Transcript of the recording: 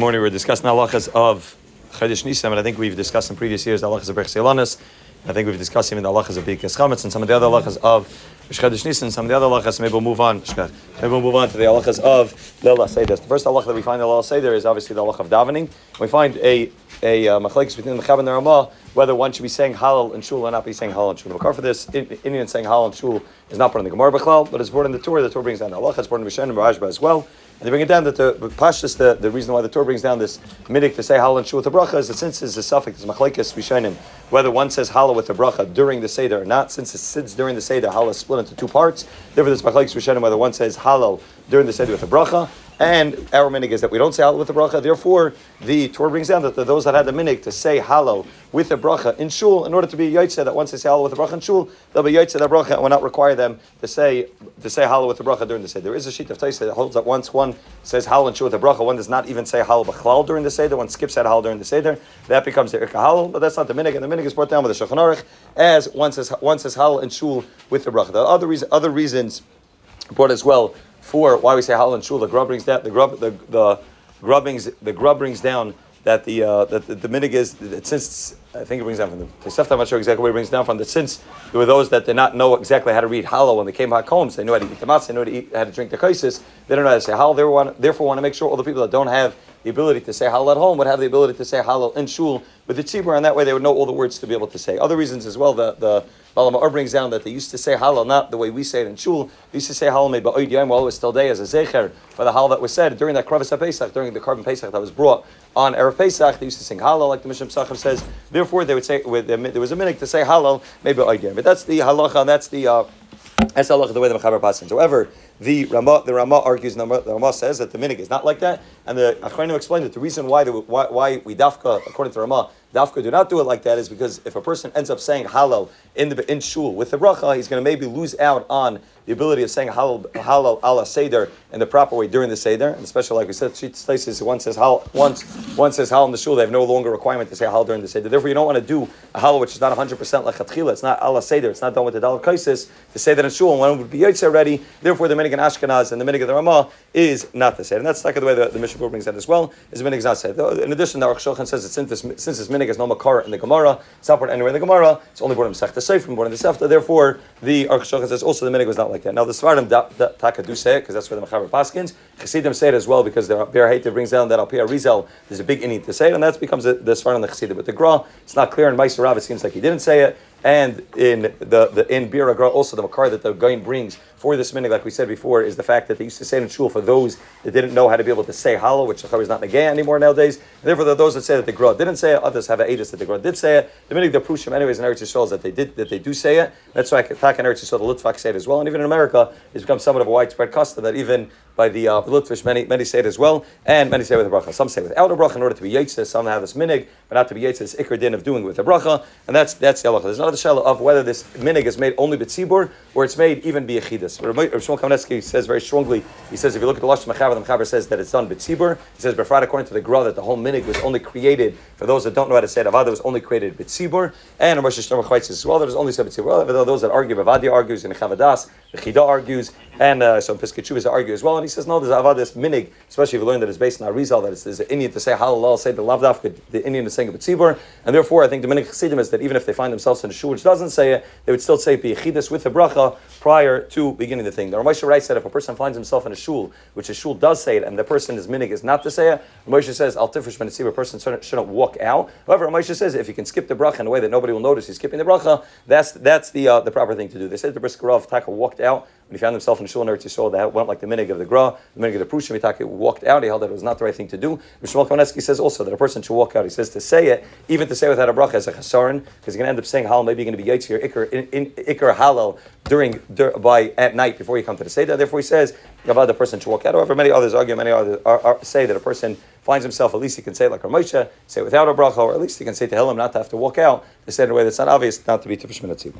morning we're discussing halachas of Chodesh Nisan, and I think we've discussed in previous years the halachas of Berchei Lanis. I think we've discussed even the halachas of Birkas Chametz and some of the other halachas of Chodesh Nisan. Some of the other halachas, maybe we'll move on. Maybe we'll move on to the halachas of Leil HaSeder. The first halacha that we find in Leil HaSeder is obviously the halacha of davening. We find a machlekes between the Chav and the Ramah whether one should be saying Hallel and Shul or not be saying Hallel and Shul. For this, Indian saying Hallel and Shul is not part of the Gemara B'chlal, but it's brought in the Torah. The Torah brings down the halacha. It's brought in Mishnah and Rashba as well. And they bring it down that the Pashtus, the reason why the Torah brings down this midik to say Hallel and Shul with the bracha is that since it's a suffix, it's machlekes Rishonim, whether one says Hallel with the bracha during the Seder or not. Since it sits during the Seder, Hallel is split into two parts. Therefore, this machlekes Rishonim whether one says Hallel during the Seder with the bracha. And our minig is that we don't say Hallel with the bracha. Therefore, the Torah brings down that those that had the minig to say Hallel with the bracha in Shul, in order to be Yotzeh, that once they say Hallel with the bracha in Shul, they'll be Yotzeh that bracha and will not require them to say Hallel with the bracha during the Seder. There is a sheet of Taisa that holds that once one says Hallel and Shul with the bracha, one does not even say Hallel b'chlal during the Seder, one skips out Hallel during the Seder, that becomes the Irka Hallel, but that's not the minig, and the minig is brought down with the Shulchan Aruch as one says Hallel and Shul with the bracha. The other reasons brought as well for why we say Hallel and Shul, the Grub brings down the Grub brings down that the minig is that since I think it brings down from the Tosefta, I'm not sure exactly where it brings down from, that since there were those that did not know exactly how to read Hallel when they came back home, so they knew how to eat the matzah, they knew how to drink the kaisis, they don't know how to say Hallel, therefore want to make sure all the people that don't have the ability to say Hallel at home would have the ability to say Hallel in Shul with the tzibur, and that way they would know all the words to be able to say. Other reasons as well, the Baal HaMaor brings down that they used to say Hallel not the way we say it in Shul. They used to say Hallel made ba'od yom while it was still day as a zecher for the Hallel that was said during that Kravis HaPesach, during the Karban Pesach that was brought on Erev Pesach. They used to sing Hallel like the Mishnah Pesachim says. Therefore, they would say there was a minute to say Hallel made ba'od yom. But that's the halacha, and that's the halacha the way the Mechaber passes. However, the Ramah argues, the Ramah says that the minig is not like that, and the Achronim explained that the reason why we dafka, according to Ramah, dafka do not do it like that is because if a person ends up saying Hallel in Shul with the bracha, he's going to maybe lose out on the ability of saying Hallel ala Seder in the proper way during the Seder, and especially like we said, one says Hallel in the Shul, they have no longer requirement to say Hallel during the Seder. Therefore, you don't want to do a Hallel which is not 100% like Chatchila, it's not ala Seder, it's not done with the Daled Kaisis, to say that in Shul, and one would be Yotzeh already. Therefore, the minig in Ashkenaz and the minig of the Ramah is not the Seder. And that's like the way the Mishnah brings that as well, is the minig is not Seder. In addition, the Aruch Shulchan says that since this minig is no makar in the Gemara, it's not brought anywhere in the Gemara, it's only brought in Masechta Seifrim, brought in the Sefta. Therefore, the Aruch Shulchan says also the minig was not like that. Now, the Svardim Taka do say it, because that's where the Mechaber paskins. Chassidim say it as well, because the Be'er Hater brings down that Al Pi Arizal, there's a big inning to say it, and that becomes the Svardim and the Chassidim. But the Gra, it's not clear in Meiser Rav, it seems like he didn't say it. And in in Bir Agra, also the makar that the Gaon brings for this minig, like we said before, is the fact that they used to say it in Shul for those that didn't know how to be able to say Hallel, which is not Negay anymore nowadays. And therefore, those that say that the Gra didn't say it, others have an aegis that the Gra did say it. The minig the Prushim, anyways, in Eretz Yisrael is that they do say it. That's why Tak in Eretz Yisrael, the Litvak say it as well. And even in America, it's become somewhat of a widespread custom that even by the Litvish, many say it as well, and many say with a bracha. Some say without a bracha in order to be Yotzeh. Some have this minig, but not to be Yotzeh, this ikar din of doing it with a bracha, and that's the halacha. There's another shayla of whether this minig is made only b'tzibur or it's made even b'yechidus. Rav Shmuel Kamenetsky says very strongly. He says if you look at the Lashon Mechaber, the Mechaber says that it's done b'tzibur. He says b'frat according to the Gra that the whole minig was only created for those that don't know how to say it. Avada was only created b'tzibur, and Rosh Hashanah Chaytzis as well. That was only said b'tzibur. Those that argue, Bavadia argues, and Chavadas, the Chida argues, and some Piskei Teshuvos argue as well. And he says no, there's Avada minig, especially if you learn that it's based on Arizal, that there's an Indian to say Hallel, say the Lavdaf, the Indian is saying it b'tzibur, and therefore I think the minig Chassidim is that even if they find themselves in a shul which doesn't say it, they would still say b'yechidus with the bracha prior to beginning the thing. The Ramosha Rai said if a person finds himself in a shul which a shul does say it, and the person is minig is not to say it, Ramosha says al tifresh ben tzibur, a person shouldn't walk out. However, Ramosha says if you can skip the bracha in a way that nobody will notice he's skipping the bracha, that's the proper thing to do. They said the Brisker Rav Taka walked out when he found himself in the shul in Eretz Yisrael that went like the minig of the Gra, the minig of the Prushim. He walked out. He held that it was not the right thing to do. Rav Shmuel Kamenetsky says also that a person should walk out. He says to say it, even to say without a bracha, as a chasaron, because you're going to end up saying Hallel. Maybe you're going to be Yotzeh in Ikar Hallel at night before you come to the Seder. Therefore, he says the person should walk out. However, many others argue, say that a person finds himself, at least he can say it like Ramosha, say it without a bracha, or at least he can say to Hillel not to have to walk out, to say it in a way that's not obvious, not to be Tifresh Min Hatzibur.